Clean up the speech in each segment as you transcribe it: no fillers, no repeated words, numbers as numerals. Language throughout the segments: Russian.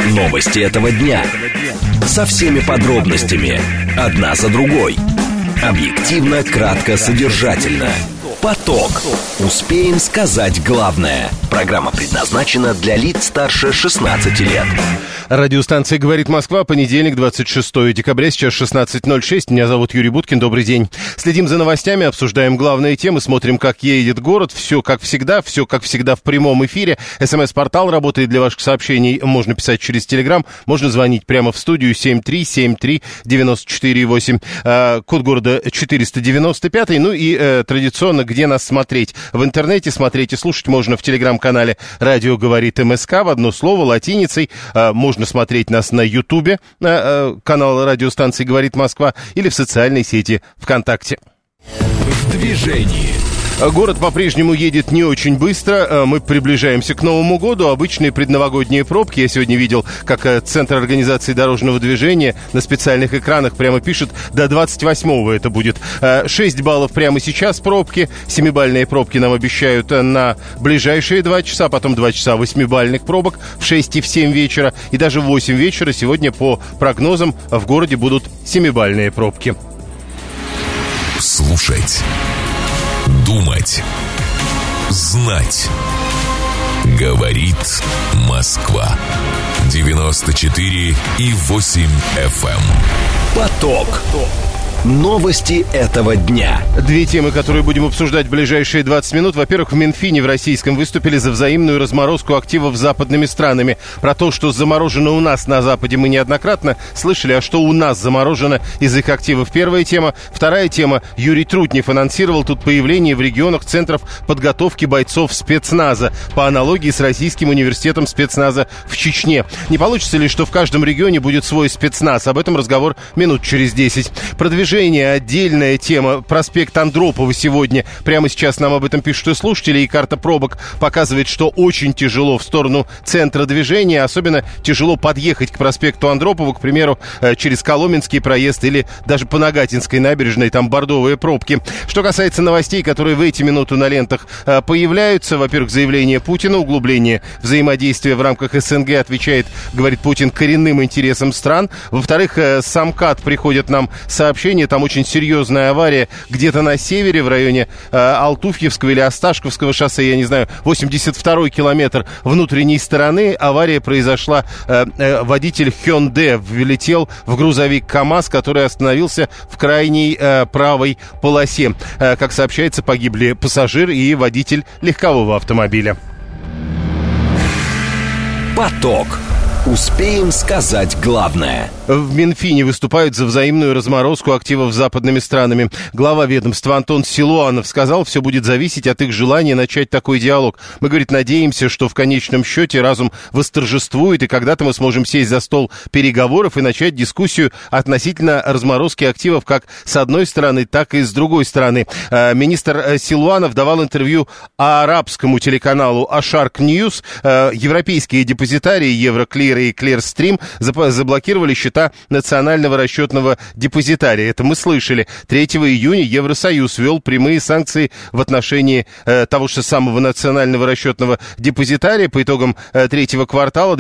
Новости этого дня. Со всеми подробностями. Одна за другой. Объективно, кратко, содержательно. Поток. Успеем сказать главное. Программа предназначена для лиц старше 16 лет. Радиостанция «Говорит Москва», понедельник, 26 декабря, сейчас 16:06. Меня зовут Юрий Буткин, добрый день. Следим за новостями, обсуждаем главные темы, смотрим, как едет город. Все как всегда в прямом эфире. СМС-портал работает для ваших сообщений. Можно писать через Телеграм, можно звонить прямо в студию 7373948. Код города 495. Ну и традиционно, где нас смотреть? В интернете смотреть и слушать можно в Телеграм-канале «Радио говорит МСК» в одно слово, латиницей. Можно смотреть нас на Ютубе, канал радиостанции «Говорит Москва», или в социальной сети ВКонтакте. В движении. Город по-прежнему едет не очень быстро. Мы приближаемся к Новому году. Обычные предновогодние пробки. Я сегодня видел, как Центр организации дорожного движения на специальных экранах прямо пишет, до 28-го это будет. 6 баллов прямо сейчас пробки. 7-бальные пробки нам обещают на ближайшие 2 часа. Потом 2 часа 8-бальных пробок в 6 и в 7 вечера. И даже в 8 вечера сегодня по прогнозам в городе будут 7-бальные пробки. Слушать. Думать. Знать. Говорит Москва. 94,8 FM. Поток. Новости этого дня. Две темы, которые будем обсуждать в ближайшие 20 минут. Во-первых, в Минфине в российском выступили за взаимную разморозку активов с западными странами. Про то, что заморожено у нас на Западе, мы неоднократно слышали, а что у нас заморожено из их активов. Первая тема. Вторая тема. Юрий Трутнев анонсировал тут появление в регионах центров подготовки бойцов спецназа по аналогии с Российским университетом спецназа в Чечне. Не получится ли, что в каждом регионе будет свой спецназ? Об этом разговор минут через 10. Продвижение. Отдельная тема. Проспект Андропова сегодня. Прямо сейчас нам об этом пишут и слушатели. И карта пробок показывает, что очень тяжело в сторону центра движения. Особенно тяжело подъехать к проспекту Андропова, к примеру, через Коломенский проезд или даже по Нагатинской набережной. Там бордовые пробки. Что касается новостей, которые в эти минуты на лентах появляются. Во-первых, заявление Путина. Углубление взаимодействия в рамках СНГ отвечает, говорит Путин, коренным интересам стран. Во-вторых, с МКАД приходят нам сообщения. Там очень серьезная авария где-то на севере, в районе Алтуфьевского или Осташковского шоссе, я не знаю, 82-й километр внутренней стороны. Авария произошла, водитель Hyundai влетел в грузовик КАМАЗ, который остановился в крайней правой полосе. Как сообщается, погибли пассажир и водитель легкового автомобиля. Поток. Успеем сказать главное. В Минфине выступают за взаимную разморозку активов с западными странами. Глава ведомства Антон Силуанов сказал, все будет зависеть от их желания начать такой диалог. Мы, говорит, надеемся, что в конечном счете разум восторжествует, и когда-то мы сможем сесть за стол переговоров и начать дискуссию относительно разморозки активов как с одной стороны, так и с другой стороны. Министр Силуанов давал интервью арабскому телеканалу Ашарк Ньюс. Европейские депозитарии Евроклир и Клирстрим заблокировали счета национального расчетного депозитария. Это мы слышали. 3 июня Евросоюз ввел прямые санкции в отношении того же самого национального расчетного депозитария. По итогам третьего квартала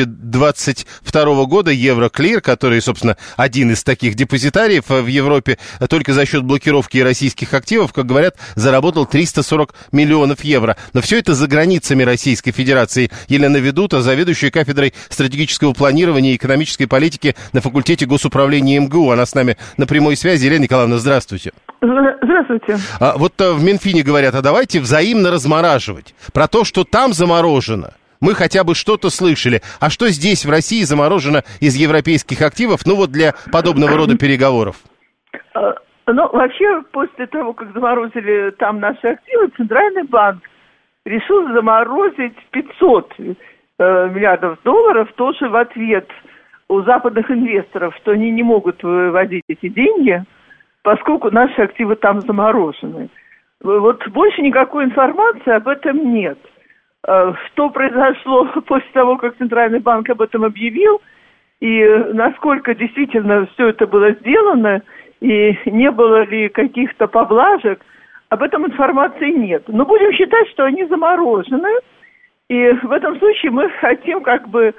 2022 года Евроклир, который, собственно, один из таких депозитариев в Европе, только за счет блокировки российских активов, как говорят, заработал 340 миллионов евро. Но все это за границами Российской Федерации. Елена Ведута, заведующая кафедрой стратегического планирования и экономической политики на факультете госуправления МГУ. Она с нами на прямой связи. Елена Николаевна, здравствуйте. Здравствуйте. Вот в Минфине говорят, а давайте взаимно размораживать. Про то, что там заморожено, мы хотя бы что-то слышали. А что здесь, в России, заморожено из европейских активов, ну вот для подобного рода переговоров? Ну, вообще, после того, как заморозили там наши активы, Центральный банк решил заморозить 500 миллиардов долларов тоже в ответ у западных инвесторов, что они не могут выводить эти деньги, поскольку наши активы там заморожены. Вот больше никакой информации об этом нет. Что произошло после того, как Центральный банк об этом объявил, и насколько действительно все это было сделано, и не было ли каких-то поблажек, об этом информации нет. Но будем считать, что они заморожены, и в этом случае мы хотим как бы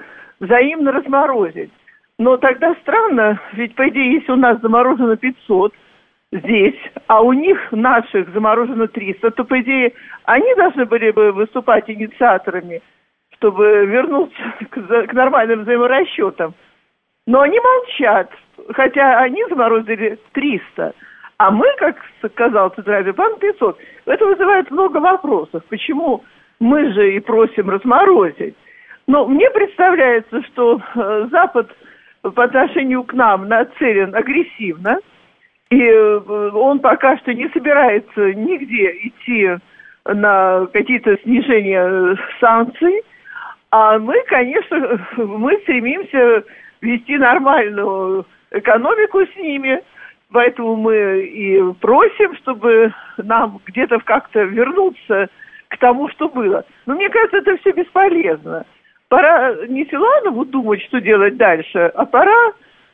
взаимно разморозить. Но тогда странно, ведь, по идее, если у нас заморожено 500 здесь, а у них, наших, заморожено 300, то, по идее, они должны были бы выступать инициаторами, чтобы вернуться к нормальным взаиморасчетам. Но они молчат, хотя они заморозили 300, а мы, как сказал Центральный банк, 500. Это вызывает много вопросов. Почему мы же и просим разморозить? Но мне представляется, что Запад по отношению к нам нацелен агрессивно, и он пока что не собирается нигде идти на какие-то снижения санкций, а мы, конечно, мы стремимся вести нормальную экономику с ними, поэтому мы и просим, чтобы нам где-то как-то вернуться к тому, что было. Но мне кажется, это все бесполезно. Пора не Силанову думать, что делать дальше, а пора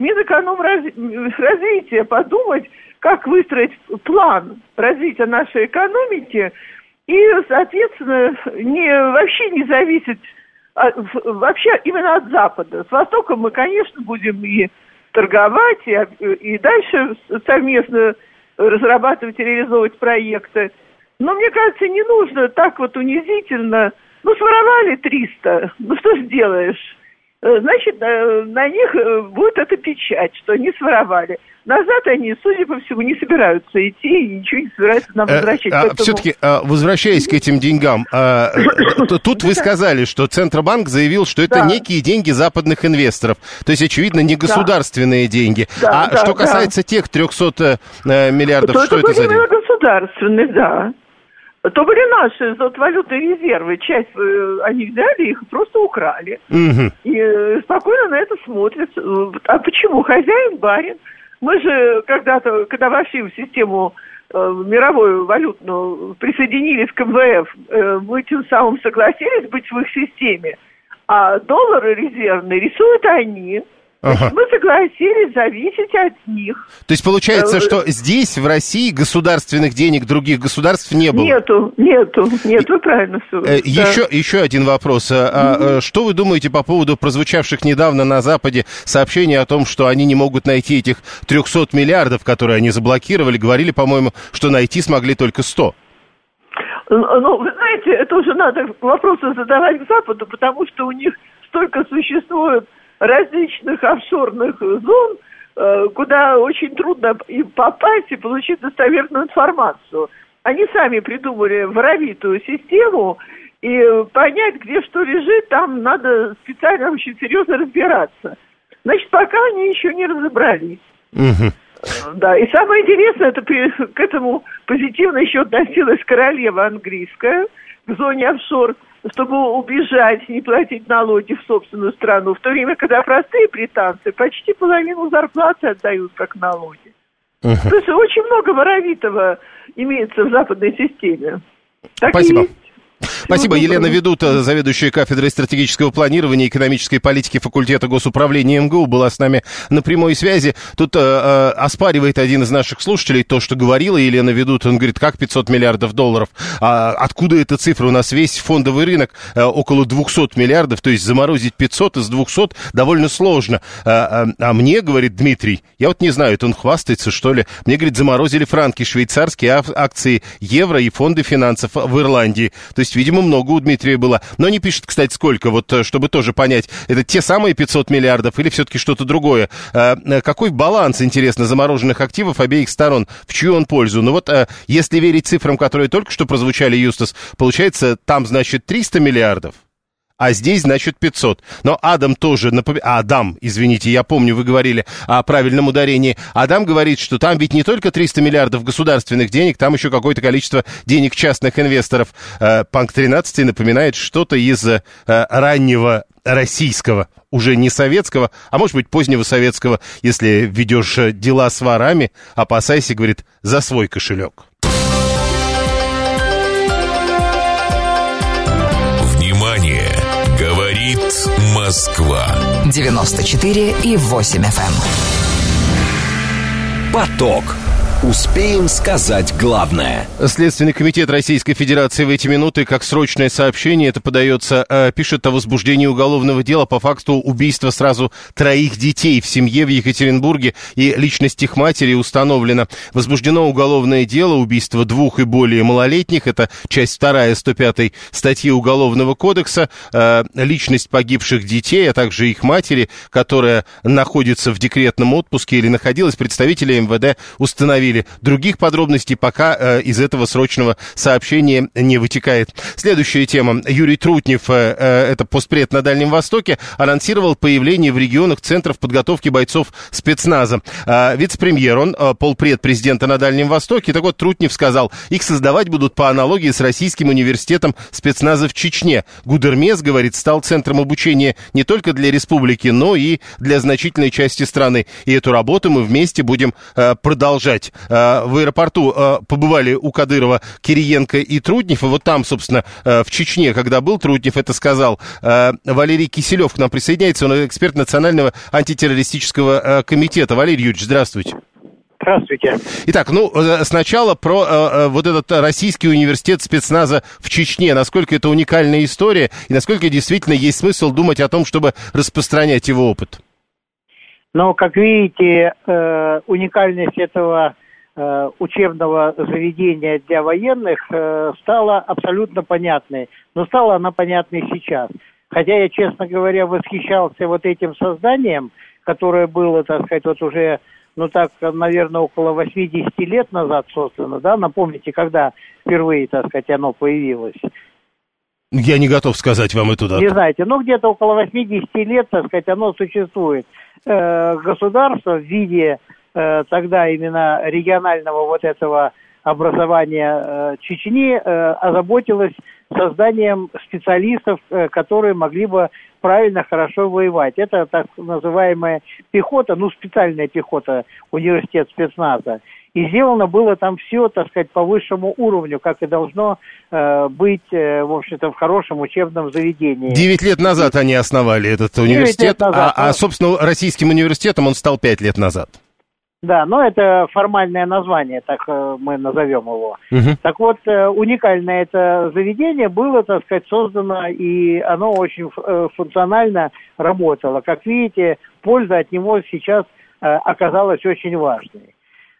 Минэкономразвития подумать, как выстроить план развития нашей экономики и, соответственно, вообще не зависеть вообще именно от Запада. С Востоком мы, конечно, будем и торговать, и дальше совместно разрабатывать и реализовывать проекты. Но, мне кажется, не нужно так вот унизительно. Своровали 300, что ж сделаешь? Значит, на них будет эта печать, что они своровали. Назад они, судя по всему, не собираются идти и ничего не собираются нам возвращать. Поэтому... Все-таки, возвращаясь к этим деньгам, тут вы сказали, что Центробанк заявил, что это некие деньги западных инвесторов. То есть, очевидно, не государственные деньги. Что касается тех 300 миллиардов, что это за деньги? Государственные, да. То были наши золотовалютные резервы. Часть они взяли, их просто украли. И спокойно на это смотрят. А почему? Хозяин, барин. Мы же когда-то, когда вошли в систему мировую валютную, присоединились к МВФ, мы тем самым согласились быть в их системе. А доллары резервные рисуют они. Мы согласились зависеть от них. То есть получается, что здесь, в России, государственных денег других государств не было? Нету, вы правильно все. Еще один вопрос. Что вы думаете по поводу прозвучавших недавно на Западе сообщений о том, что они не могут найти этих 300 миллиардов, которые они заблокировали? Говорили, по-моему, что найти смогли только 100. Вы знаете, это уже надо вопросы задавать к Западу, потому что у них столько существует различных офшорных зон, куда очень трудно и попасть и получить достоверную информацию. Они сами придумали воровитую систему, и понять, где что лежит, там надо специально очень серьезно разбираться. Значит, пока они еще не разобрались. Да, и самое интересное, это к этому позитивно еще относилась королева английская к зоне офшор, чтобы убежать, не платить налоги в собственную страну, в то время, когда простые британцы почти половину зарплаты отдают как налоги. То есть очень много воровитого имеется в западной системе. Так спасибо. Спасибо. Елена Ведута, заведующая кафедрой стратегического планирования и экономической политики факультета госуправления МГУ, была с нами на прямой связи. Тут оспаривает один из наших слушателей то, что говорила Елена Ведута. Он говорит, как 500 миллиардов долларов? Откуда эта цифра? У нас весь фондовый рынок около 200 миллиардов, то есть заморозить 500 из 200 довольно сложно. А мне, говорит Дмитрий, я вот не знаю, это он хвастается, что ли, мне, говорит, заморозили франки швейцарские, акции евро и фонды финансов в Ирландии. То есть, видимо, много у Дмитрия было. Но не пишет, кстати, сколько, вот чтобы тоже понять, это те самые 500 миллиардов или все-таки что-то другое. Какой баланс, интересно, замороженных активов обеих сторон, в чью он пользу? Ну вот, если верить цифрам, которые только что прозвучали, Юстас, получается, там, значит, 300 миллиардов. А здесь, значит, 500. Но Адам тоже Адам, извините, я помню, вы говорили о правильном ударении. Адам говорит, что там ведь не только 300 миллиардов государственных денег, там еще какое-то количество денег частных инвесторов. Панк 13 напоминает что-то из раннего российского, уже не советского, а может быть позднего советского. Если ведешь дела с ворами, опасайся, говорит, за свой кошелек. Москва 94,8 FM. Поток. Успеем сказать главное. Следственный комитет Российской Федерации в эти минуты, как срочное сообщение, это подается, пишет о возбуждении уголовного дела по факту убийства сразу 3 детей в семье в Екатеринбурге, и личность их матери установлена. Возбуждено уголовное дело убийства 2 и более малолетних, это часть 2 105 статьи Уголовного кодекса. Личность погибших детей, а также их матери, которая находится в декретном отпуске или находилась, представители МВД установили. Других подробностей пока из этого срочного сообщения не вытекает. Следующая тема. Юрий Трутнев, это постпред на Дальнем Востоке, анонсировал появление в регионах центров подготовки бойцов спецназа. Вице-премьер, он полпред президента на Дальнем Востоке. Так вот, Трутнев сказал, их создавать будут по аналогии с Российским университетом спецназа в Чечне. Гудермес, говорит, стал центром обучения не только для республики, но и для значительной части страны. И эту работу мы вместе будем продолжать. В аэропорту побывали у Кадырова Кириенко и Трутнев, и вот там, собственно, в Чечне, когда был Трутнев, это сказал. Валерий Киселев к нам присоединяется, он эксперт Национального антитеррористического комитета. Валерий Юрьевич, здравствуйте. Здравствуйте. Итак, сначала про вот этот Российский университет спецназа в Чечне. Насколько это уникальная история, и насколько действительно есть смысл думать о том, чтобы распространять его опыт? Но, как видите, уникальность этого учебного заведения для военных стала абсолютно понятной. Но стала она понятной сейчас. Хотя я, честно говоря, восхищался вот этим созданием, которое было, так сказать, вот уже, наверное, около 80 лет назад создано, да? Напомните, когда впервые, так сказать, оно появилось? Я не готов сказать вам эту дату. Не знаете, где-то около 80 лет, так сказать, оно существует. Государство в виде тогда именно регионального вот этого образования Чечни озаботилось созданием специалистов, которые могли бы правильно, хорошо воевать. Это так называемая пехота, специальная пехота, университет спецназа. И сделано было там все, так сказать, по высшему уровню, как и должно быть, в общем-то, в хорошем учебном заведении. 9 лет назад они основали этот университет, собственно, Российским университетом он стал 5 лет назад. Да, это формальное название, так мы назовем его. Угу. Так вот, уникальное это заведение было, так сказать, создано, и оно очень функционально работало. Как видите, польза от него сейчас оказалась очень важной.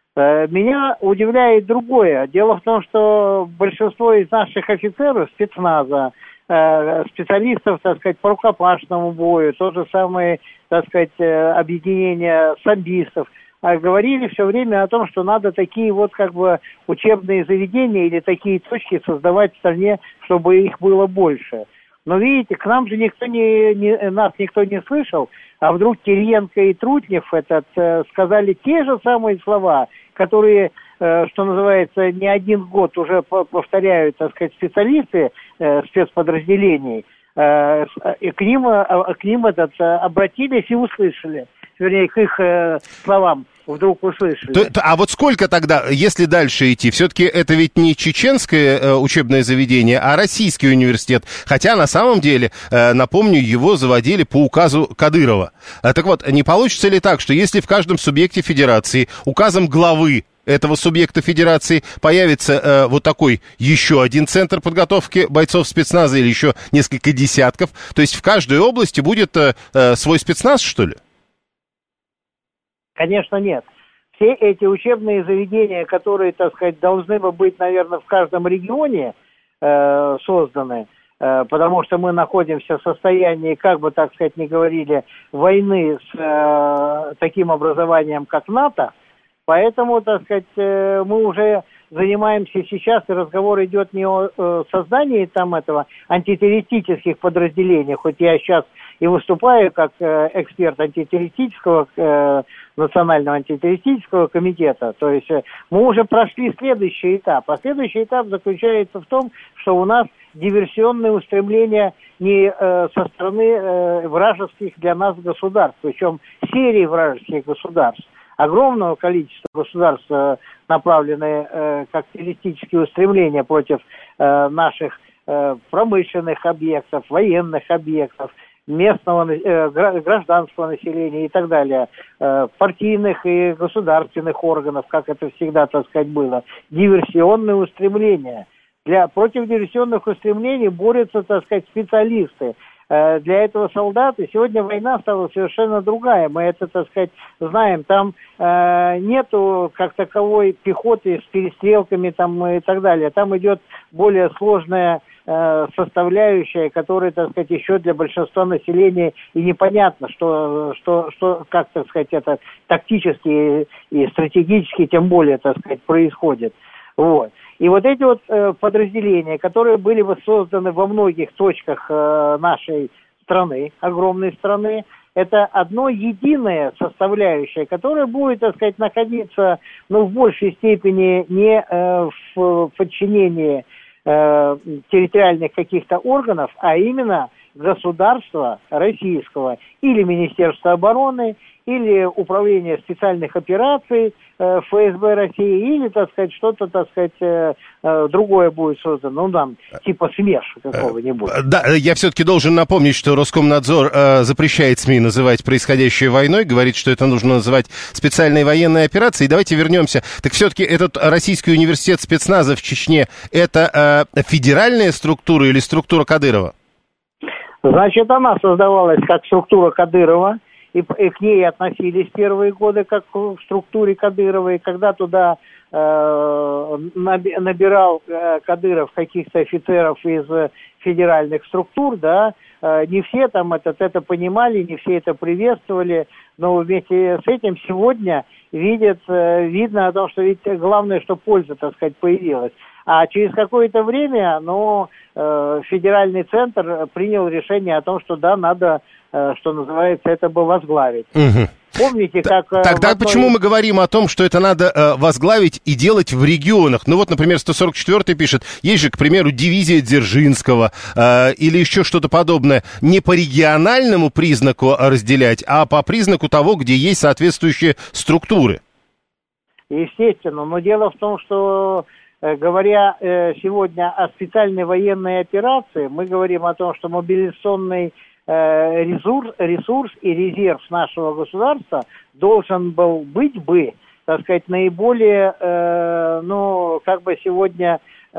Меня удивляет другое. Дело в том, что большинство из наших офицеров спецназа, специалистов, так сказать, по рукопашному бою, то же самое, так сказать, объединение самбистов, говорили все время о том, что надо такие вот как бы учебные заведения или такие точки создавать в стране, чтобы их было больше. Но видите, к нам же нас никто не слышал, а вдруг Кириенко и Трутнев сказали те же самые слова, которые, что называется, не один год уже повторяют, так сказать, специалисты спецподразделений, и к ним обратились и услышали. Вернее, к их словам вдруг услышали. А вот сколько тогда, если дальше идти? Все-таки это ведь не чеченское учебное заведение, а Российский университет. Хотя на самом деле, напомню, его заводили по указу Кадырова. Так вот, не получится ли так, что если в каждом субъекте федерации указом главы этого субъекта федерации появится вот такой еще один центр подготовки бойцов спецназа или еще несколько десятков, то есть в каждой области будет свой спецназ, что ли? Конечно, нет. Все эти учебные заведения, которые, так сказать, должны бы быть, наверное, в каждом регионе созданы, потому что мы находимся в состоянии, как бы, так сказать, ни говорили, войны с таким образованием, как НАТО. Поэтому, так сказать, мы уже занимаемся сейчас, и разговор идет не о создании там этого антитеррористических подразделений, хоть я сейчас и выступаю как эксперт антитеррористического, Национального антитеррористического комитета. То есть мы уже прошли следующий этап. А следующий этап заключается в том, что у нас диверсионные устремления не со стороны вражеских для нас государств, причем серии вражеских государств. Огромного количества государств направлены как террористические устремления против наших промышленных объектов, военных объектов. местного гражданского населения и так далее, партийных и государственных органов, как это всегда, так сказать, было, диверсионные устремления. Против диверсионных устремлений борются, так сказать, специалисты. Для этого солдаты. Сегодня война стала совершенно другая. Мы это, так сказать, знаем. Там нету как таковой пехоты с перестрелками там, и так далее. Там идет более сложная составляющая, которая, так сказать, еще для большинства населения и непонятно, что как, так сказать, это тактически и стратегически, тем более, так сказать, происходит. Вот. И вот эти вот подразделения, которые были созданы во многих точках нашей страны, огромной страны, это одно единое составляющее, которое будет, так сказать, находиться, в большей степени не в подчинении территориальных каких-то органов, а именно государства российского, или Министерства обороны, или Управление специальных операций ФСБ России, или, так сказать, что-то, так сказать, другое будет создано, там, типа СМЕРШ какого-нибудь. Да, я все-таки должен напомнить, что Роскомнадзор запрещает СМИ называть происходящее войной, говорит, что это нужно называть специальной военной операцией. Давайте вернемся. Так все-таки этот Российский университет спецназа в Чечне, это федеральная структура или структура Кадырова? Значит, она создавалась как структура Кадырова, и к ней относились первые годы как к структуре Кадырова, и когда туда набирал Кадыров каких-то офицеров из федеральных структур, да, не все там это понимали, не все это приветствовали, но вместе с этим сегодня видно о том, что ведь главное, что польза, так сказать, появилась. А через какое-то время, федеральный центр принял решение о том, что да, надо, что называется, это бы возглавить. Угу. Помните, как... Тогда почему мы говорим о том, что это надо возглавить и делать в регионах? Например, 144-й пишет, есть же, к примеру, дивизия Дзержинского или еще что-то подобное. Не по региональному признаку разделять, а по признаку того, где есть соответствующие структуры. Естественно, но дело в том, что... Говоря сегодня о специальной военной операции, мы говорим о том, что мобилизационный ресурс и резерв нашего государства должен был быть так сказать, наиболее, сегодня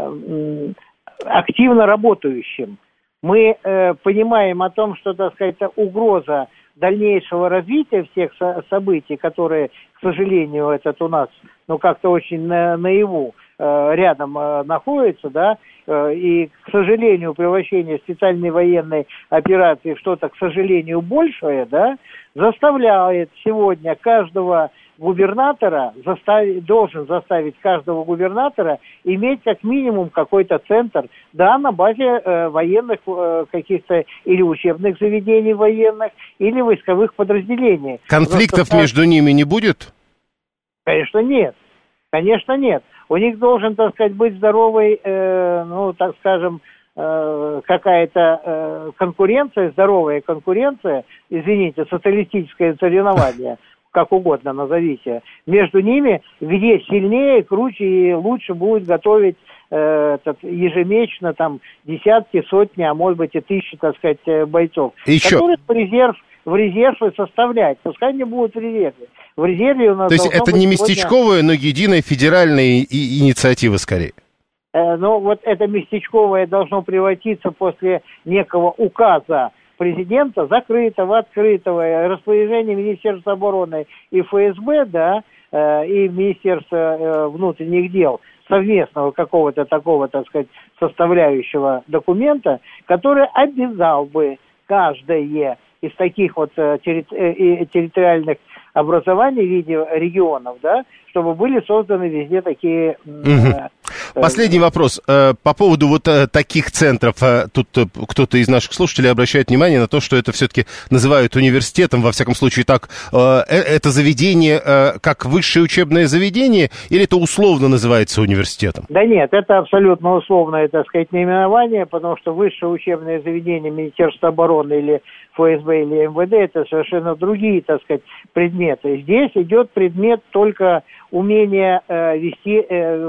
активно работающим. Мы понимаем о том, что, так сказать, угроза дальнейшего развития всех событий, которые, к сожалению, у нас, как-то очень наяву, рядом находится, да, и, к сожалению, превращение специальной военной операции в что-то, к сожалению, большее, да, заставляет сегодня каждого губернатора, должен заставить каждого губернатора иметь как минимум какой-то центр, да, на базе военных каких-то или учебных заведений военных, или войсковых подразделений. Конфликтов между ними не будет? Конечно, нет. Конечно, нет. У них должен, так сказать, быть здоровый, так скажем, какая-то конкуренция, здоровая конкуренция, извините, социалистическое соревнование, как угодно назовите, между ними, где сильнее, круче и лучше будет готовить ежемесячно там десятки, сотни, а может быть и тысячи, так сказать, бойцов, которые в резерв и составлять. Пускай не будут в резерве. В резерве у нас... То есть это не местечковая, но единая федеральная инициатива скорее? Это местечковое должно превратиться после некого указа президента, закрытого, открытого, распоряжения Министерства обороны и ФСБ, да, и Министерства внутренних дел, совместного какого-то такого, так сказать, составляющего документа, который обязал бы каждое из таких вот территориальных образований в виде регионов, да, чтобы были созданы везде такие... Последний вопрос. По поводу вот таких центров. Тут кто-то из наших слушателей обращает внимание на то, что это все-таки называют университетом, во всяком случае так. Это заведение как высшее учебное заведение или это условно называется университетом? Да нет, это абсолютно условное, так сказать, наименование, потому что высшее учебное заведение Министерства обороны или ФСБ или МВД, это совершенно другие, так сказать, предметы. Здесь идет предмет только умение вести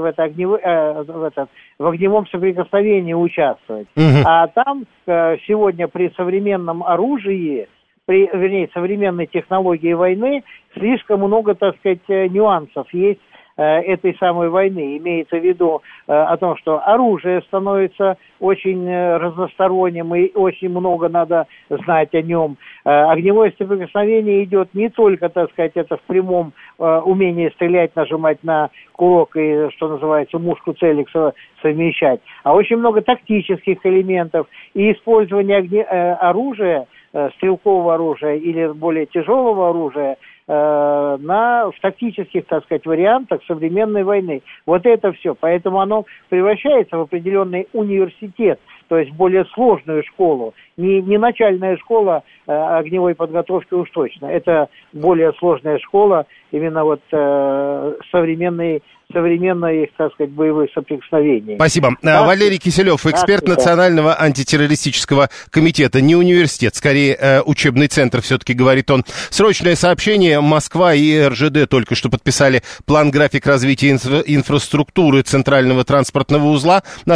в огневом соприкосновении участвовать. А там сегодня при современном оружии, при современной технологии войны, слишком много, так сказать, нюансов есть этой самой войны. Имеется в виду о том, что оружие становится очень разносторонним, и очень много надо знать о нем. Огневое соприкосновение идет не только, так сказать, это в прямом умении стрелять, нажимать на курок и, что называется, мушку целик совмещать, а очень много тактических элементов и использование оружия, стрелкового оружия или более тяжелого оружия в тактических, так сказать, вариантах современной войны. Вот это все. Поэтому оно превращается в определенный университет, то есть более сложную школу. Не начальная школа огневой подготовки уж точно. Это более сложная школа именно вот современной, так сказать, боевых соприкосновений. Спасибо. Да? Валерий Киселев, эксперт Национального антитеррористического комитета. Не университет, скорее учебный центр, все-таки, говорит он. Срочное сообщение. Москва и РЖД только что подписали план-график развития инфраструктуры центрального транспортного узла на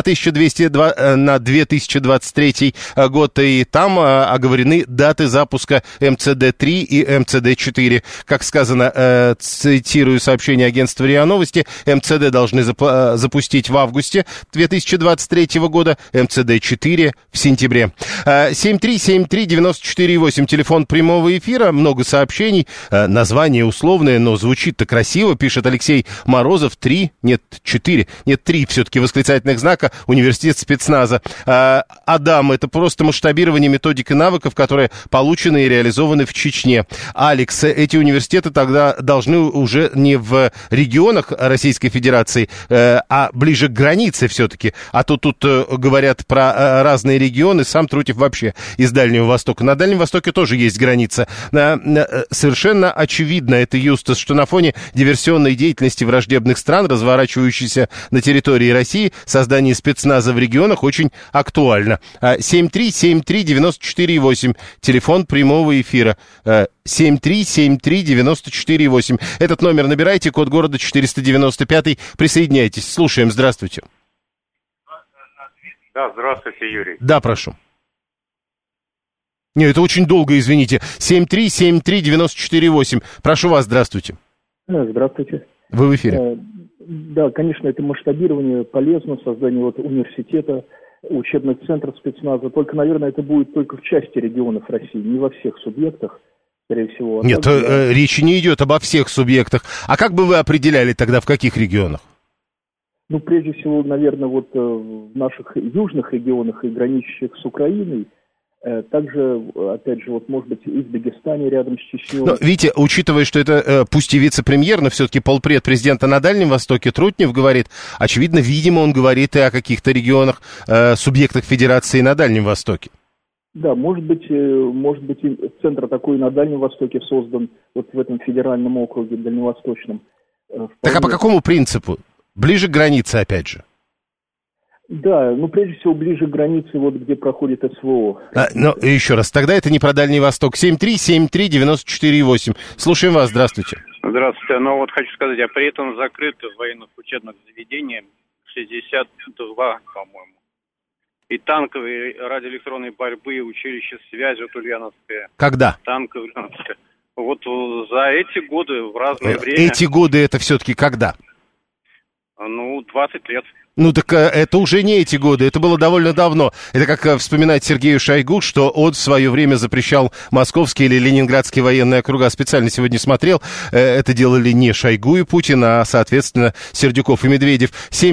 2023 год. И там оговорены даты запуска МЦД-3 и МЦД-4. Как сказано, цитирую сообщение агентства РИА Новости, МЦД должны запустить в августе 2023 года, МЦД-4 в сентябре. 7373948, телефон прямого эфира, много сообщений, название условное, но звучит-то красиво, пишет Алексей Морозов, 3 все-таки восклицательных знака, университет спецназа. Адам, это просто масштабирование методик и навыков, которые получены и реализованы в Чечне. Алекс, эти университеты тогда должны уже не в регионах Российской Федерации, а ближе к границе все-таки. А то тут говорят про разные регионы, сам Трутьев вообще из Дальнего Востока. На Дальнем Востоке тоже есть граница. Совершенно очевидно, это, Юстас, что на фоне диверсионной деятельности враждебных стран, разворачивающейся на территории России, создание спецназа в регионах очень актуально. 7373948, телефон прямого эфира. 7373948. Этот номер набирайте, код города 495. Присоединяйтесь. Слушаем. Здравствуйте. Да, здравствуйте, Юрий. Да, прошу. Не, это очень долго, извините. 7373948. Прошу вас, здравствуйте. Здравствуйте. Вы в эфире. Да, конечно, это масштабирование полезно, создание университета, учебных центров спецназа. Только, наверное, это будет только в части регионов России, не во всех субъектах, скорее всего. Нет, речи не идет обо всех субъектах. А как бы вы определяли тогда, в каких регионах? Ну, прежде всего, наверное, вот в наших южных регионах и граничащих с Украиной. Также, опять же, вот, может быть, и в Дагестане рядом с Чечней. Но, видите, учитывая, что это пусть и вице-премьер, но все-таки полпред президента на Дальнем Востоке, Трутнев говорит, очевидно, видимо, он говорит и о каких-то регионах, субъектах Федерации на Дальнем Востоке. Да, может быть, и центр такой на Дальнем Востоке создан, вот в этом федеральном округе дальневосточном. Так а по какому принципу? Ближе к границе, опять же. Да, ну, прежде всего, ближе к границе, вот где проходит СВО. Ну, еще раз, тогда это не про Дальний Восток. 7373948. Слушаем вас, здравствуйте. Здравствуйте. Ну, вот хочу сказать, а при этом закрыты в военных учебных заведениях 62, по-моему. И танковые радиоэлектронной борьбы, училище связи, вот Ульяновское. Когда? Танковое, Ульяновское. Вот за эти годы, в разное время. Эти годы это все-таки когда? Ну, 20 лет. Ну, так это уже не эти годы, это было довольно давно. Это как вспоминать Сергею Шойгу, что он в свое время запрещал московские или ленинградские военные округа. Специально сегодня смотрел, это делали не Шойгу и Путин, а, соответственно, Сердюков и Медведев.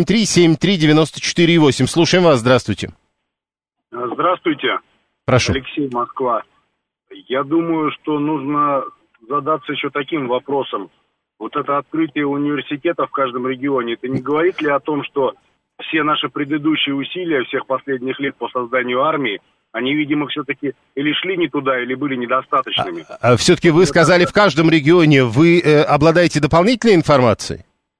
7373948. Слушаем вас, здравствуйте. Здравствуйте. Прошу. Алексей, Москва. Я думаю, что нужно задаться еще таким вопросом. Вот это открытие университета в каждом регионе, это не говорит ли о том, что все наши предыдущие усилия всех последних лет по созданию армии, они, видимо, все-таки или шли не туда, или были недостаточными? Все-таки вы сказали в каждом регионе. Вы обладаете дополнительной информацией?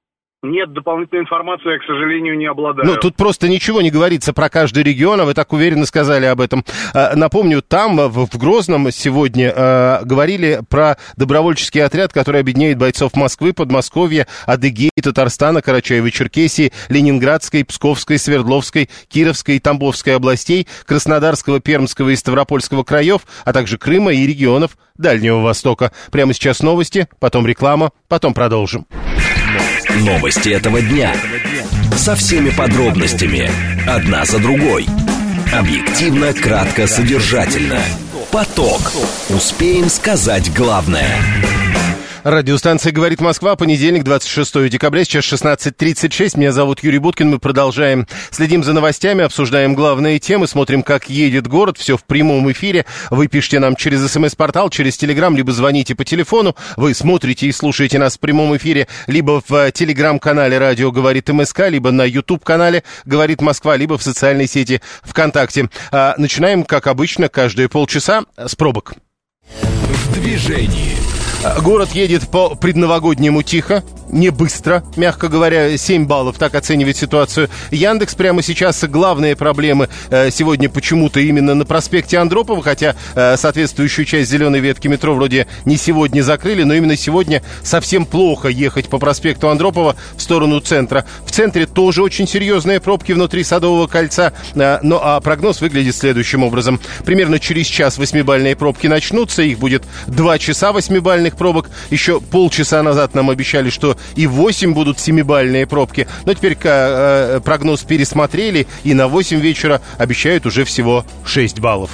Нет, дополнительной информации я, к сожалению, не обладаю. Ну, тут просто ничего не говорится про каждый регион, а вы так уверенно сказали об этом. Напомню, там, в Грозном, сегодня говорили про добровольческий отряд, который объединяет бойцов Москвы, Подмосковья, Адыгеи, Татарстана, Карачаево-Черкесии, Ленинградской, Псковской, Свердловской, Кировской и Тамбовской областей, Краснодарского, Пермского и Ставропольского краев, а также Крыма и регионов Дальнего Востока. Прямо сейчас новости, потом реклама, потом продолжим. Новости этого дня. Со всеми подробностями. Одна за другой. Объективно, кратко, содержательно. Поток. Успеем сказать главное. Радиостанция «Говорит Москва», понедельник, 26 декабря, сейчас 16:36. Меня зовут Юрий Буткин, мы продолжаем. Следим за новостями, обсуждаем главные темы, смотрим, как едет город. Все в прямом эфире. Вы пишите нам через СМС-портал, через Телеграм, либо звоните по телефону. Вы смотрите и слушаете нас в прямом эфире либо в Телеграм-канале «Радио говорит МСК», либо на YouTube-канале «Говорит Москва», либо в социальной сети ВКонтакте. Начинаем, как обычно, каждые полчаса с пробок. В движении. Город едет по предновогоднему тихо, не быстро, мягко говоря, 7 баллов, так оценивает ситуацию Яндекс. Прямо сейчас главные проблемы сегодня почему-то именно на проспекте Андропова, хотя соответствующую часть зеленой ветки метро вроде не сегодня закрыли, но именно сегодня совсем плохо ехать по проспекту Андропова в сторону центра. В центре тоже очень серьезные пробки внутри Садового кольца, ну а прогноз выглядит следующим образом. Примерно через час 8-бальные пробки начнутся, их будет 2 часа 8-бальных пробок. Еще полчаса назад нам обещали, что и 8 будут 7-бальные пробки. Но теперь прогноз пересмотрели, и на 8 вечера обещают уже всего 6 баллов.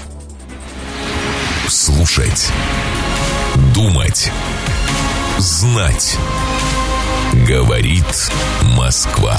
Слушать. Думать. Знать. Говорит Москва.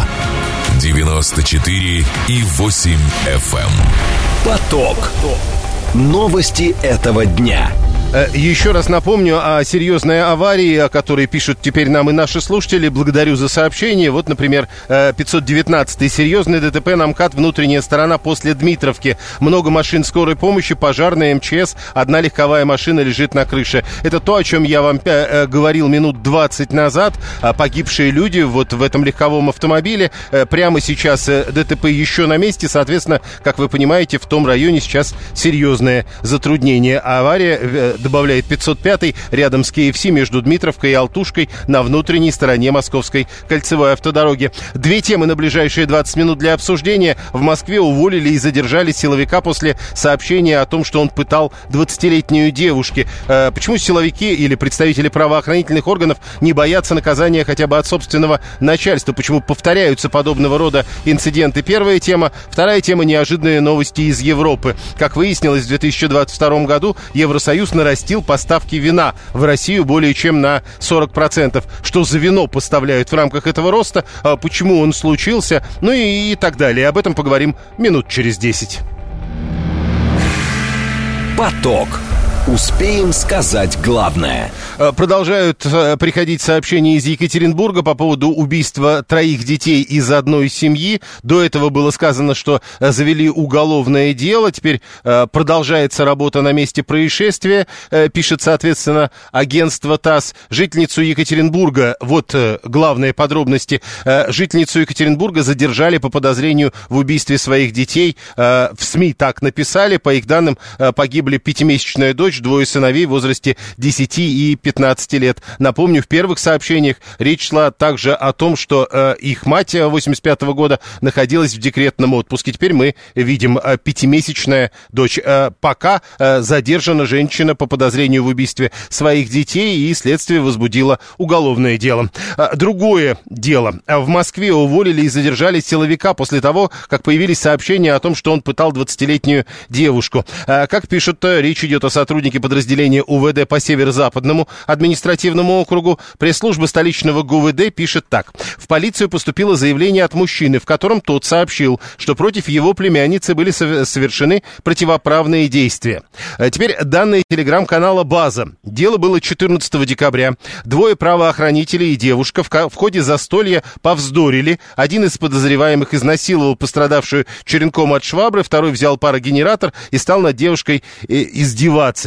94,8 FM. Поток. Новости этого дня. Еще раз напомню о серьезной аварии, о которой пишут теперь нам и наши слушатели. Благодарю за сообщение. Вот, например, 519-й. Серьезный ДТП на МКАД, внутренняя сторона после Дмитровки. Много машин скорой помощи, пожарная, МЧС. Одна легковая машина лежит на крыше. Это то, о чем я вам говорил минут 20 назад. Погибшие люди вот в этом легковом автомобиле. Прямо сейчас ДТП еще на месте. Соответственно, как вы понимаете, в том районе сейчас серьезное затруднение. Авария, добавляет 505-й, рядом с KFC между Дмитровкой и Алтушкой на внутренней стороне Московской кольцевой автодороги. 2 темы на ближайшие 20 минут для обсуждения. В Москве уволили и задержали силовика после сообщения о том, что он пытал 20-летнюю девушку. Почему силовики или представители правоохранительных органов не боятся наказания хотя бы от собственного начальства? Почему повторяются подобного рода инциденты? Первая тема. Вторая тема — неожиданные новости из Европы. Как выяснилось, в 2022 году Евросоюз нарастил поставки вина в Россию более чем на 40%. Что за вино поставляют в рамках этого роста, почему он случился, ну и так далее. Об этом поговорим минут через 10. Поток. Успеем сказать главное. Продолжают приходить сообщения из Екатеринбурга по поводу убийства 3 детей из одной семьи. До этого было сказано, что завели уголовное дело. Теперь продолжается работа на месте происшествия. Пишет, соответственно, агентство ТАСС. Жительницу Екатеринбурга, вот главные подробности. Жительницу Екатеринбурга задержали по подозрению в убийстве своих детей. В СМИ так написали. По их данным, погибли 5-месячная дочь, 2 сыновей в возрасте 10 и 15 лет. Напомню, в первых сообщениях речь шла также о том, что их мать 85-го года находилась в декретном отпуске. Теперь мы видим 5-месячная дочь. Пока задержана женщина по подозрению в убийстве своих детей, и следствие возбудило уголовное дело. Другое дело. В Москве уволили и задержали силовика после того, как появились сообщения о том, что он пытал 20-летнюю девушку. Как пишут, речь идет о сотруднике подразделения УВД по Северо-Западному административному округу. Пресс-служба столичного ГУВД пишет так. В полицию поступило заявление от мужчины, в котором тот сообщил, что против его племянницы были совершены противоправные действия. Теперь данные телеграм-канала «База». Дело было 14 декабря. 2 правоохранителей и девушка в ходе застолья повздорили. Один из подозреваемых изнасиловал пострадавшую черенком от швабры, второй взял парогенератор и стал над девушкой издеваться.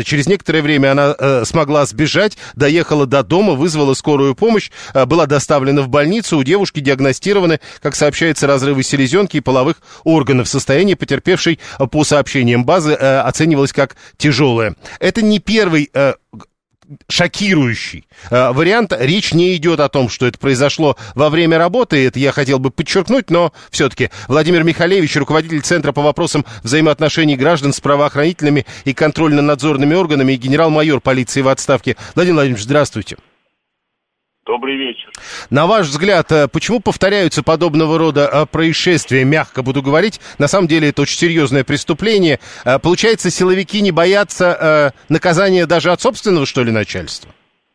Через некоторое время она смогла сбежать, доехала до дома, вызвала скорую помощь, была доставлена в больницу. У девушки диагностированы, как сообщается, разрывы селезенки и половых органов. Состояние потерпевшей, по сообщениям базы, оценивалось как тяжелое. Это не первый шокирующий вариант. Речь не идет о том, что это произошло во время работы. Это я хотел бы подчеркнуть, но все-таки Владимир Михалевич, руководитель Центра по вопросам взаимоотношений граждан с правоохранительными и контрольно-надзорными органами и генерал-майор полиции в отставке. Владимир Владимирович, здравствуйте. Добрый вечер. На ваш взгляд, почему повторяются подобного рода происшествия, мягко буду говорить? На самом деле это очень серьезное преступление. Получается, силовики не боятся наказания даже от собственного, что ли, начальства?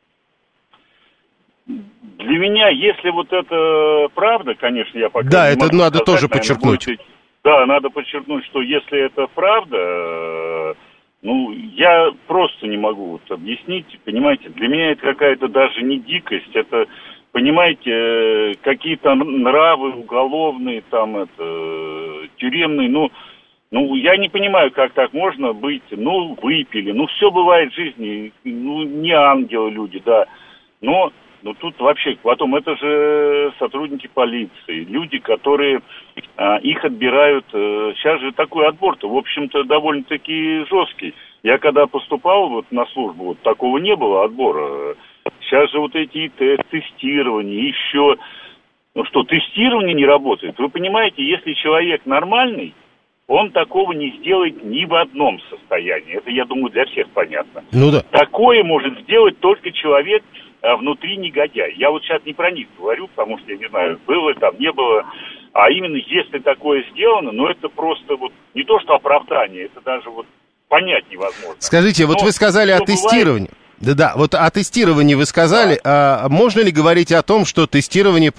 Для меня, если вот это правда, конечно, я пока да, не это могу надо сказать, тоже наверное, подчеркнуть. Да, надо подчеркнуть, что если это правда, я просто не могу вот объяснить, понимаете, для меня это какая-то даже не дикость, это, понимаете, какие-то нравы уголовные, там, тюремные, я не понимаю, как так можно быть, выпили, все бывает в жизни, не ангелы люди, да, но тут вообще, потом, это же сотрудники полиции, люди, которые их отбирают, сейчас же такой отбор-то, в общем-то, довольно-таки жесткий. Я когда поступал на службу, такого не было отбора. Сейчас же эти тестирования, еще, тестирование не работает. Вы понимаете, если человек нормальный, он такого не сделает ни в одном состоянии. Это, я думаю, для всех понятно. Да. Такое может сделать только человек внутри негодяй. Я сейчас не про них говорю, потому что я не знаю, было там, не было. А именно, если такое сделано, это просто не то, что оправдание, это даже понять невозможно. Скажите, вы сказали о тестировании. Да, о тестировании вы сказали. Да. Можно ли говорить о том, что тестирование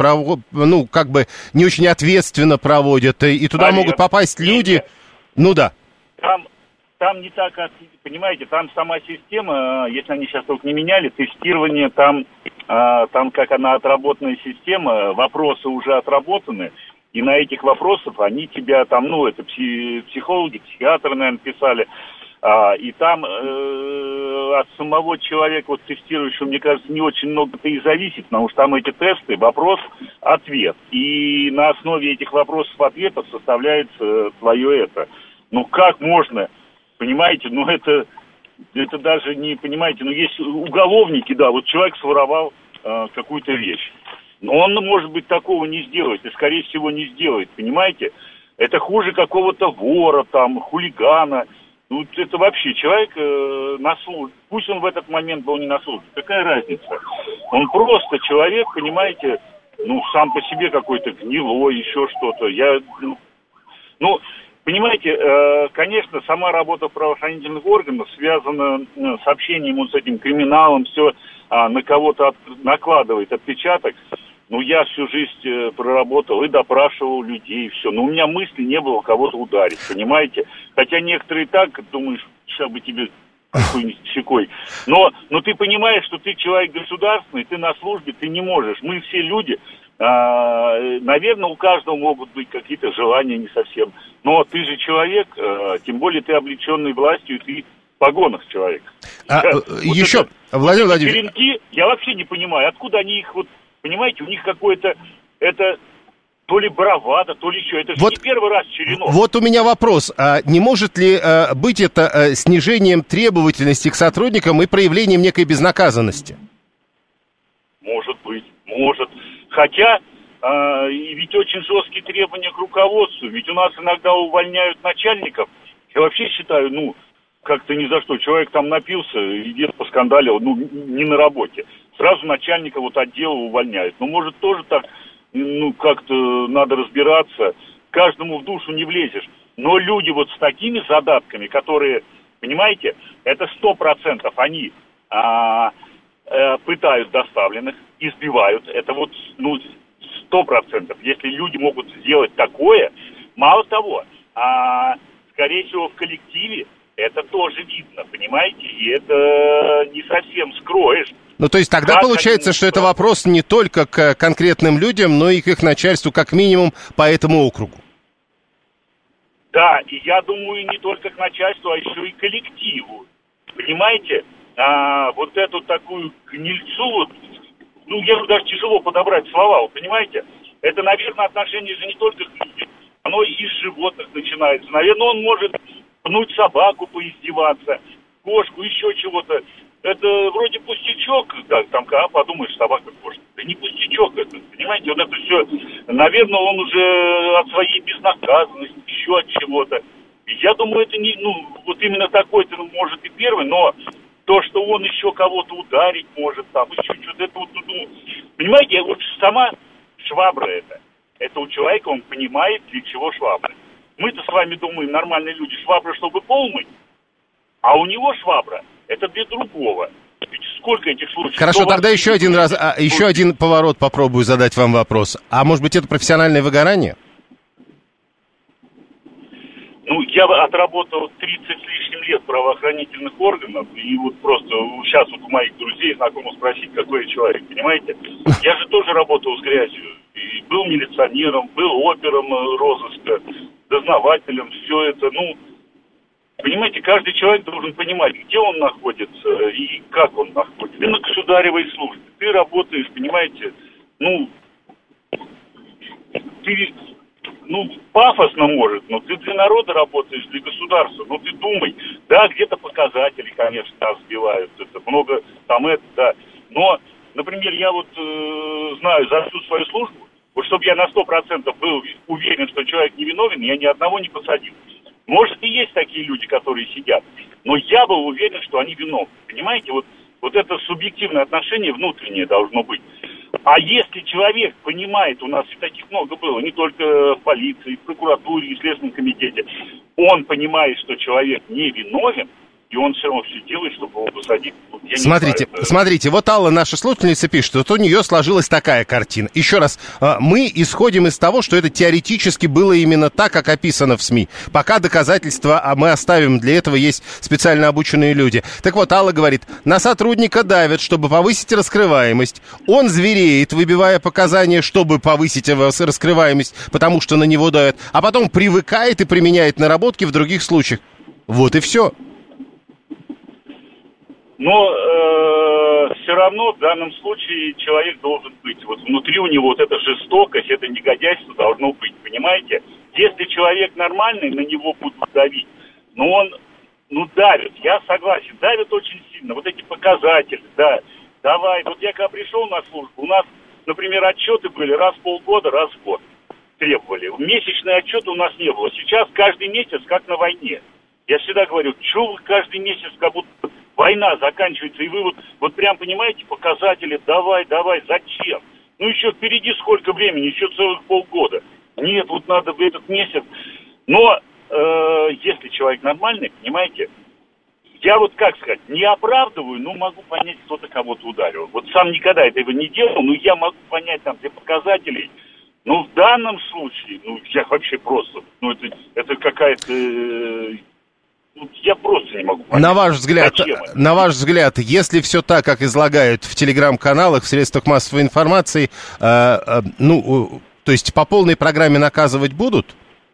не очень ответственно проводят, и туда могут попасть люди? Да. Там не так, понимаете, там сама система, если они сейчас только не меняли, тестирование, там как она отработанная система, вопросы уже отработаны, и на этих вопросах они тебя это психологи, психиатры, наверное, писали, и там от самого человека, тестирующего, мне кажется, не очень много-то и зависит, потому что там эти тесты, вопрос-ответ, и на основе этих вопросов-ответов составляется твое это. Как можно... Понимаете, это даже не, понимаете, есть уголовники, да, человек своровал какую-то вещь. Но он, может быть, такого не сделает, и, скорее всего, не сделает, понимаете? Это хуже какого-то вора, хулигана. Это вообще человек на службе, пусть он в этот момент был не на службе, какая разница? Он просто человек, понимаете, сам по себе какой-то гнилой, еще что-то. Понимаете, конечно, сама работа правоохранительных органов связана с общением с этим криминалом, все на кого-то накладывает отпечаток. Я всю жизнь проработал и допрашивал людей, все. Но у меня мысли не было кого-то ударить, понимаете? Хотя некоторые так, думаешь, сейчас бы тебе какой-нибудь щекой. Но ты понимаешь, что ты человек государственный, ты на службе, ты не можешь. Мы все люди. Наверное, у каждого могут быть какие-то желания не совсем. Но ты же человек, тем более ты облеченный властью, ты в погонах человек. Еще, Владимир Владимирович... Черенки, я вообще не понимаю, откуда они их понимаете, у них какое-то, это то ли бравада, то ли еще, это же не первый раз черенок. У меня вопрос, не может ли быть это снижением требовательности к сотрудникам и проявлением некой безнаказанности? Может быть, может. Хотя, ведь очень жесткие требования к руководству. Ведь у нас иногда увольняют начальников. Я вообще считаю, как-то ни за что. Человек там напился, идет поскандалил, не на работе. Сразу начальника отдела увольняют. Может, тоже так, как-то надо разбираться. Каждому в душу не влезешь. Но люди с такими задатками, которые, понимаете, это 100%, они... пытают доставленных, избивают. Это 100%. Если люди могут сделать такое, мало того, скорее всего, в коллективе это тоже видно, понимаете? И это не совсем скроешь. То есть тогда получается, что это вопрос не только к конкретным людям, но и к их начальству, как минимум, по этому округу. Да, и я думаю, не только к начальству, а еще и коллективу. Понимаете? Вот эту такую гнильцу, я даже тяжело подобрать слова, вы понимаете? Это, наверное, отношение же не только к людям, оно и из животных начинается. Наверное, он может пнуть собаку, поиздеваться, кошку, еще чего-то. Это вроде пустячок, да, там, подумаешь, собака, кошка. Да не пустячок это, понимаете? Вот это все, наверное, он уже от своей безнаказанности, еще от чего-то. И я думаю, это не, вот именно такой-то, может, и первый, но то, что он еще кого-то ударить может, там, еще что-то, это вот, понимаете, вот сама швабра это у человека, он понимает, для чего швабра. Мы-то с вами думаем, нормальные люди, швабра, чтобы пол мыть, а у него швабра, это для другого. Ведь сколько этих случаев? Хорошо, тогда еще один поворот попробую задать вам вопрос. А может быть, это профессиональное выгорание? Я отработал 30 с лишним лет в правоохранительных органах, и вот просто сейчас вот у моих друзей, знакомых спросить, какой я человек, понимаете? Я же тоже работал с грязью, и был милиционером, был опером розыска, дознавателем, все это, понимаете, каждый человек должен понимать, где он находится и как он находится. Ты на государевой службе, ты работаешь, понимаете, ты... пафосно может, но ты для народа работаешь, для государства, ты думай, да, где-то показатели, конечно, нас сбивают, это много, там это, да, но, например, я вот знаю за всю свою службу, вот чтобы я на 100% был уверен, что человек невиновен, я ни одного не посадил. Может, и есть такие люди, которые сидят, но я был уверен, что они виновны, понимаете, вот это субъективное отношение внутреннее должно быть. А если человек понимает, у нас и таких много было, не только в полиции, в прокуратуре, и в Следственном комитете, он понимает, что человек не виновен, и он все равно все делает, чтобы его посадить. Смотрите, вот Алла, наша слушательница, пишет, что у нее сложилась такая картина. Еще раз, мы исходим из того, что это теоретически было именно так, как описано в СМИ. Пока доказательства мы оставим, для этого есть специально обученные люди. Так вот, Алла говорит, на сотрудника давят, чтобы повысить раскрываемость. Он звереет, выбивая показания, чтобы повысить раскрываемость, потому что на него давят. А потом привыкает и применяет наработки в других случаях. Вот и все. Но все равно в данном случае человек должен быть. Вот внутри у него вот эта жестокость, это негодяйство должно быть, понимаете? Если человек нормальный, на него будут давить, но он, давит, я согласен, давит очень сильно. Вот эти показатели, да, давай. Вот я когда пришел на службу, у нас, например, отчеты были раз в полгода, раз в год требовали. Месячные отчеты у нас не было. Сейчас каждый месяц как на войне. Я всегда говорю, что вы каждый месяц как будто... Война заканчивается, и вы вот прям понимаете, показатели, давай, зачем? Еще впереди сколько времени, еще целых полгода. Нет, вот надо бы этот месяц. Но если человек нормальный, понимаете, я как сказать, не оправдываю, но могу понять, кто-то кого-то ударил. Вот сам никогда этого не делал, но я могу понять там для показателей. В данном случае, я вообще просто, это какая-то... Я просто не могу понять. На ваш взгляд, если все так, как излагают в телеграм-каналах, в средствах массовой информации, то есть по полной программе наказывать будут?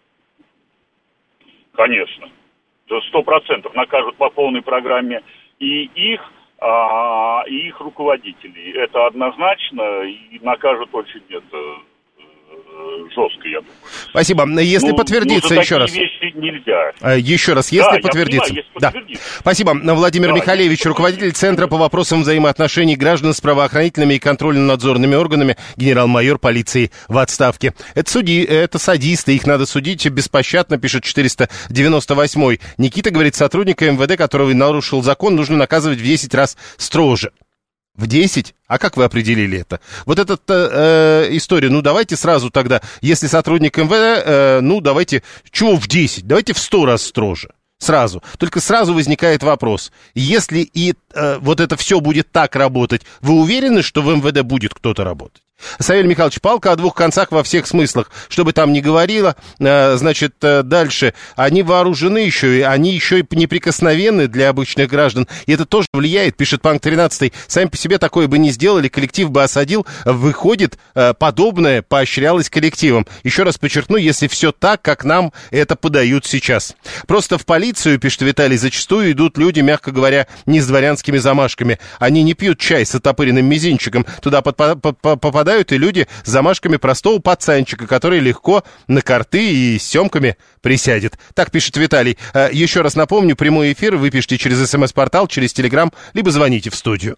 Конечно. 100% накажут по полной программе и их руководителей. Это однозначно, и накажут очень жестко, я думаю. Спасибо. Если подтвердится, еще раз. Вещи нельзя. Еще раз, если подтвердится. Спасибо. Владимир Михалевич, руководитель Центра по вопросам взаимоотношений граждан с правоохранительными и контрольно-надзорными органами, генерал-майор полиции в отставке. Это садисты, их надо судить беспощадно, пишет 498-й. Никита говорит, сотрудника МВД, который нарушил закон, нужно наказывать в 10 раз строже. В 10? А как вы определили это? Вот эта история, давайте сразу тогда, если сотрудник МВД, давайте, чего в 10? Давайте в 100 раз строже. Сразу. Только сразу возникает вопрос. Если вот это все будет так работать, вы уверены, что в МВД будет кто-то работать? Савелий Михайлович, палка о двух концах во всех смыслах. Что бы там ни говорило, значит, дальше. Они вооружены еще, и они еще и неприкосновенны для обычных граждан. И это тоже влияет, пишет Панк 13. Сами по себе такое бы не сделали, коллектив бы осадил. Выходит, подобное поощрялось коллективом. Еще раз подчеркну, если все так, как нам это подают сейчас. Просто в полицию, пишет Виталий, зачастую идут люди, мягко говоря, не с дворянскими замашками. Они не пьют чай с оттопыренным мизинчиком. Туда попадают и люди с замашками простого пацанчика, который легко на карты и с семками присядет. Так пишет Виталий. Еще раз напомню, прямой эфир вы пишите через СМС-портал, через Телеграм, либо звоните в студию.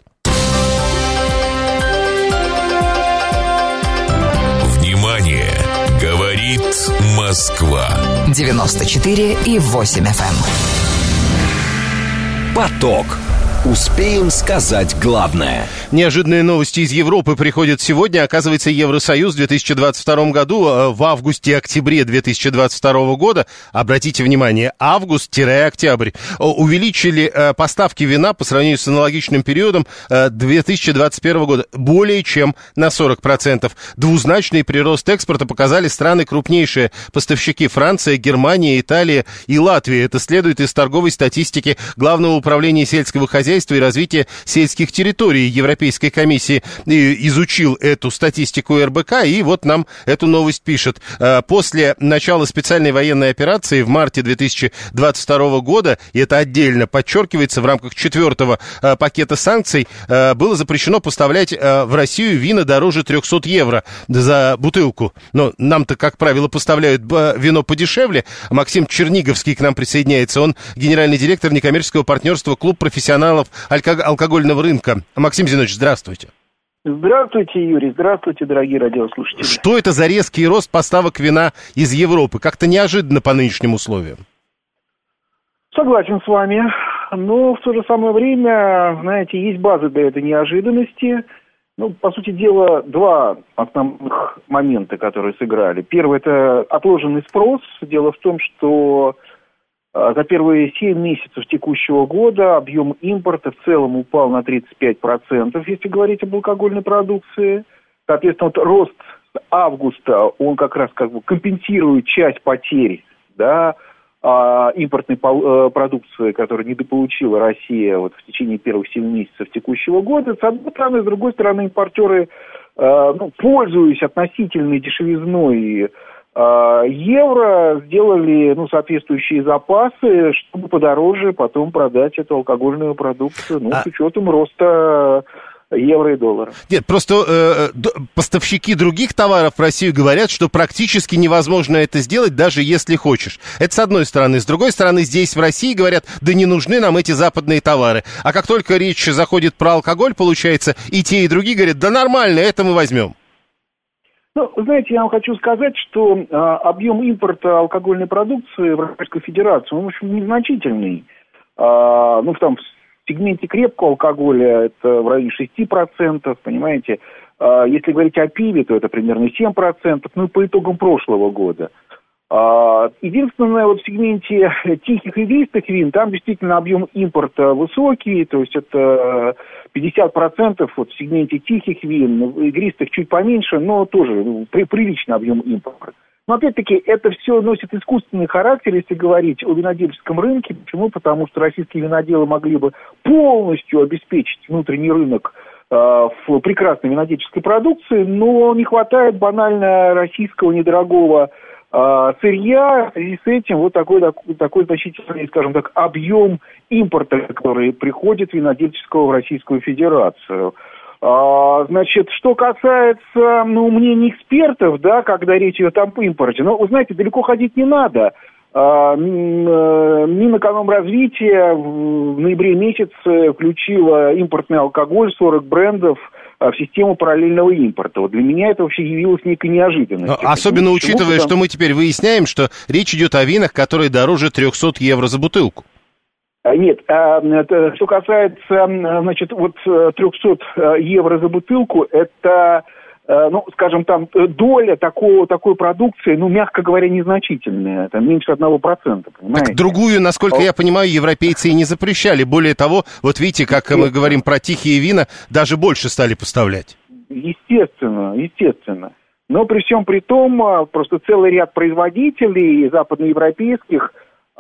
Внимание! Говорит Москва. 94,8 FM. Поток. Успеем сказать главное. Неожиданные новости из Европы приходят сегодня. Оказывается, Евросоюз в 2022 году, в августе-октябре 2022 года, обратите внимание, август-октябрь, увеличили поставки вина по сравнению с аналогичным периодом 2021 года более чем на 40%. Двузначный прирост экспорта показали страны крупнейшие поставщики: Франция, Германия, Италия и Латвия. Это следует из торговой статистики Главного управления сельского хозяйства и развития сельских территорий Европейской комиссии. Изучил эту статистику РБК, и вот нам эту новость пишет. После начала специальной военной операции в марте 2022 года, и это отдельно подчеркивается, в рамках 4-го пакета санкций было запрещено поставлять в Россию вина дороже 300 евро за бутылку. Но нам-то, как правило, поставляют вино подешевле. Максим Черниговский к нам присоединяется. Он генеральный директор некоммерческого партнерства «Клуб профессионалов алкогольного рынка». Максим Зинович, здравствуйте. Здравствуйте, Юрий. Здравствуйте, дорогие радиослушатели. Что это за резкий рост поставок вина из Европы? Как-то неожиданно по нынешним условиям. Согласен с вами. Но в то же самое время, знаете, есть базы для этой неожиданности. Ну, по сути дела, два основных момента, которые сыграли. Первый – это отложенный спрос. Дело в том, что за первые 7 месяцев текущего года объем импорта в целом упал на 35%, если говорить об алкогольной продукции. Соответственно, вот рост с августа, он как раз компенсирует часть потерь, да, импортной продукции, которую недополучила Россия вот в течение первых 7 месяцев текущего года. С одной стороны, с другой стороны, импортеры, пользуясь относительной дешевизной евро, сделали соответствующие запасы, чтобы подороже потом продать эту алкогольную продукцию, с учетом роста евро и доллара. Нет, просто поставщики других товаров в Россию говорят, что практически невозможно это сделать, даже если хочешь. Это с одной стороны. С другой стороны, здесь в России говорят, да не нужны нам эти западные товары. А как только речь заходит про алкоголь, получается, и те, и другие говорят, да нормально, это мы возьмем. Вы знаете, я вам хочу сказать, что объем импорта алкогольной продукции в Российской Федерации, он, в общем, незначительный. В сегменте крепкого алкоголя это в районе 6%, понимаете. Если говорить о пиве, то это примерно 7%, по итогам прошлого года. Единственное, в сегменте тихих и игристых вин, там действительно объем импорта высокий, то есть это 50% в сегменте тихих вин, игристых чуть поменьше, но тоже приличный объем импорта. Но опять-таки это все носит искусственный характер, если говорить о винодельческом рынке. Почему? Потому что российские виноделы могли бы полностью обеспечить внутренний рынок в прекрасной винодельческой продукции, но не хватает банально российского недорогого сырья, и с этим такой значительный, скажем так, объем импорта, который приходит винодельческого в Российскую Федерацию. Что касается, мнений экспертов, да, когда речь идет об импорте, вы знаете, далеко ходить не надо. Минэкономразвития в ноябре месяце включила импортный алкоголь, 40 брендов, в систему параллельного импорта. Вот для меня это вообще явилось некой неожиданностью. Особенно учитывая, что мы теперь выясняем, что речь идет о винах, которые дороже 300 евро за бутылку. Нет, что касается, 300 евро за бутылку, это, доля такой продукции, мягко говоря, незначительная, это меньше 1%, понимаете? Так другую, насколько я понимаю, европейцы и не запрещали. Более того, вот видите, как мы говорим про тихие вина, даже больше стали поставлять. естественно. Но при всем при том, просто целый ряд производителей западноевропейских,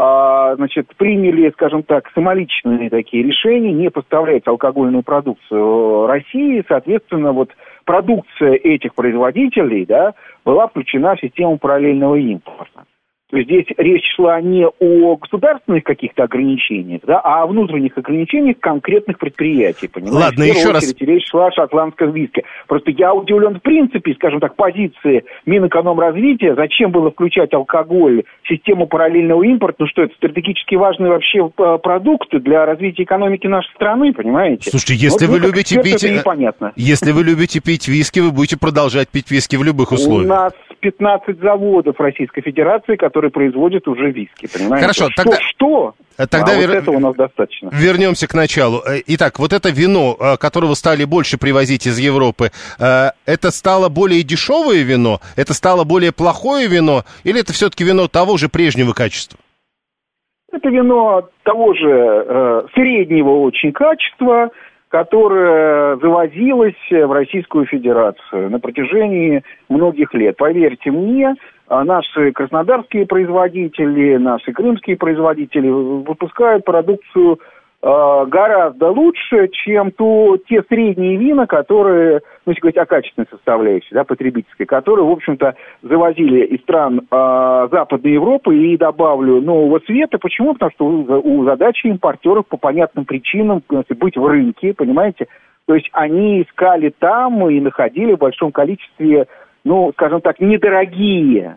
приняли, скажем так, самоличные такие решения не поставлять алкогольную продукцию России. Соответственно, вот продукция этих производителей, да, была включена в систему параллельного импорта. То есть здесь речь шла не о государственных каких-то ограничениях, да, а о внутренних ограничениях конкретных предприятий, понимаете? Ладно, еще раз. Речь шла о шотландском виске. Просто я удивлен в принципе, скажем так, позиции Минэкономразвития, зачем было включать алкоголь в систему параллельного импорта, ну что, это стратегически важный вообще продукт для развития экономики нашей страны, понимаете? Слушайте, если вы любите пить... Если вы любите пить виски, вы будете продолжать пить виски в любых условиях. У нас 15 заводов Российской Федерации, которые производят уже виски, понимаете? Хорошо, тогда вот этого у нас достаточно. Вернемся к началу. Итак, вот это вино, которого стали больше привозить из Европы, это стало более дешевое вино? Это стало более плохое вино? Или это все-таки вино того же прежнего качества? Это вино того же среднего очень качества, которое завозилось в Российскую Федерацию на протяжении многих лет. Поверьте мне, наши краснодарские производители, наши крымские производители выпускают продукцию гораздо лучше, чем те средние вина, которые, ну, если говорить о качественной составляющей, да, потребительской, которые, в общем-то, завозили из стран Западной Европы, и добавлю нового цвета. Почему? Потому что у задачи импортеров по понятным причинам быть в рынке, понимаете? То есть они искали там и находили в большом количестве, ну, скажем так, недорогую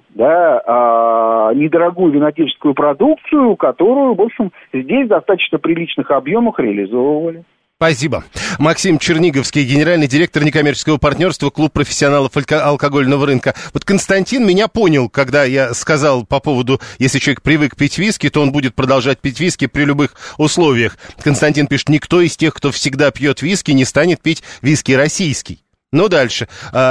винодельческую продукцию, которую, в общем, здесь в достаточно приличных объемах реализовывали. Спасибо. Максим Черниговский, генеральный директор некоммерческого партнерства «Клуб профессионалов алкогольного рынка». Вот Константин меня понял, когда я сказал по поводу, если человек привык пить виски, то он будет продолжать пить виски при любых условиях. Константин пишет, никто из тех, кто всегда пьет виски, не станет пить виски российский. Ну, дальше.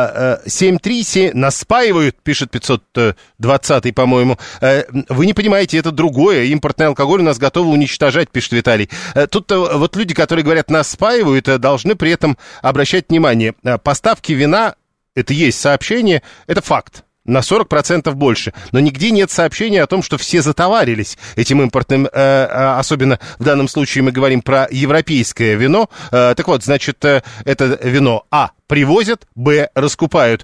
737 нас спаивают, пишет 520-й, по-моему. Вы не понимаете, это другое. Импортный алкоголь у нас готовы уничтожать, пишет Виталий. Тут вот люди, которые говорят, нас спаивают, должны при этом обращать внимание. Поставки вина, это есть сообщение, это факт. На 40% больше. Но нигде нет сообщения о том, что все затоварились этим импортным, особенно в данном случае мы говорим про европейское вино. Так вот, значит, это вино привозят, раскупают.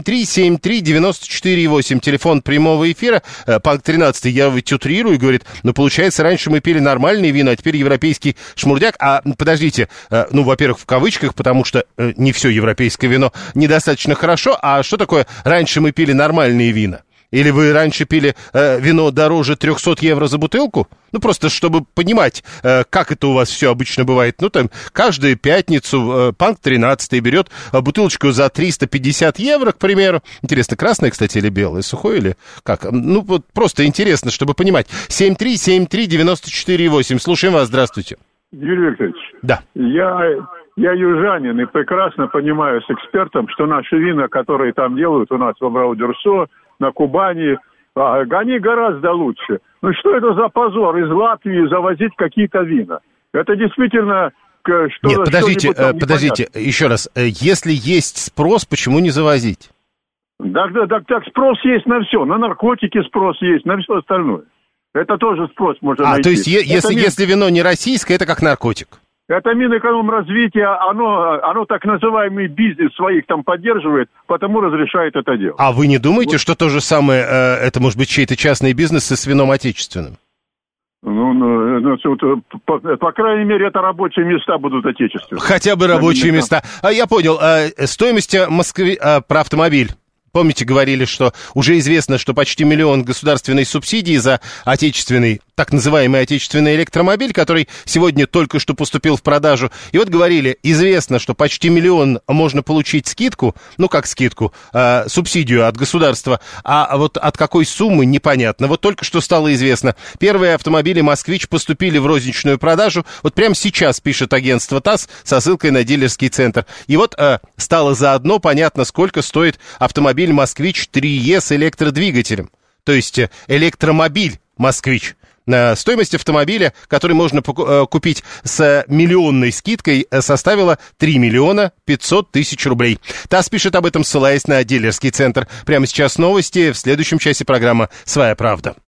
7373948, телефон прямого эфира. Панк 13, я ведь утрирую, говорит, получается, раньше мы пили нормальные вина, а теперь европейский шмурдяк. Подождите, во-первых, в кавычках, потому что не все европейское вино недостаточно хорошо. А что такое раньше мы пили нормальные вина? Или вы раньше пили вино дороже 300 евро за бутылку? Просто чтобы понимать, как это у вас все обычно бывает. Каждую пятницу Панк 13 берет бутылочку за 350 евро, к примеру. Интересно, красное, кстати, или белое? Сухое или как? Просто интересно, чтобы понимать. 7373948. Слушаем вас, здравствуйте. Юрий Викторович. Да. Я южанин и прекрасно понимаю с экспертом, что наши вина, которые там делают у нас в Абрау-Дюрсо, на Кубани, они гораздо лучше. Что это за позор из Латвии завозить какие-то вина? Это действительно... Нет, подождите, еще раз. Если есть спрос, почему не завозить? Так спрос есть на все. На наркотики спрос есть, на все остальное. Это тоже спрос можно найти. То есть если вино не российское, это как наркотик? Это Минэкономразвитие, оно так называемый бизнес своих там поддерживает, потому разрешает это делать. А вы не думаете, что то же самое, это может быть чей-то частный бизнес и с вином отечественным? По крайней мере, это рабочие места будут отечественные. Хотя бы рабочие места. Я понял. Стоимость про автомобиль. Помните, говорили, что уже известно, что почти 1 миллион государственной субсидии за отечественный, так называемый отечественный электромобиль, который сегодня только что поступил в продажу. И вот говорили, известно, что почти 1 миллион можно получить скидку, как скидку, субсидию от государства, а вот от какой суммы непонятно. Вот только что стало известно. Первые автомобили «Москвич» поступили в розничную продажу. Вот прямо сейчас пишет агентство ТАСС со ссылкой на дилерский центр. И вот стало заодно понятно, сколько стоит автомобиль «Москвич 3Е» с электродвигателем. То есть электромобиль «Москвич». Стоимость автомобиля, который можно купить с миллионной скидкой, составила 3 миллиона 500 тысяч рублей. ТАСС пишет об этом, ссылаясь на дилерский центр. Прямо сейчас новости. В следующем часе программа «Своя правда».